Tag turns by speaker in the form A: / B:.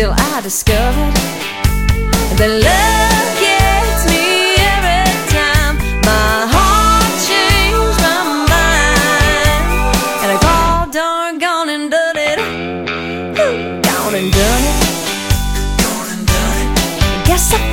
A: till I discovered that love gets me every time. My heart changed my mind, and I called darn gone and done it. Gone and done it. Guess I